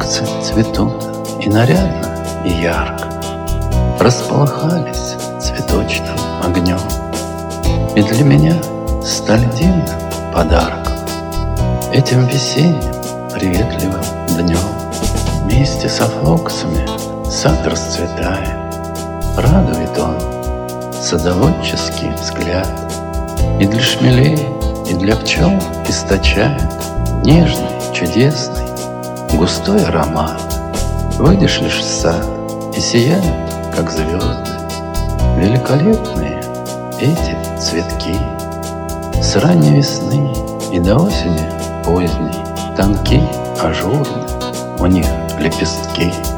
Розы цветут и нарядно, и ярко, располыхались цветочным огнем. И для меня стали дивным подарком этим весенним приветливым днем. Вместе со флоксами сад расцветает, радует он садоводческий взгляд, и для шмелей, и для пчел источает нежный, чудесный, густой аромат. Выйдешь лишь в сад, и сияют, как звезды, великолепные эти цветки. С ранней весны и до осени поздней тонки, ажурны у них лепестки.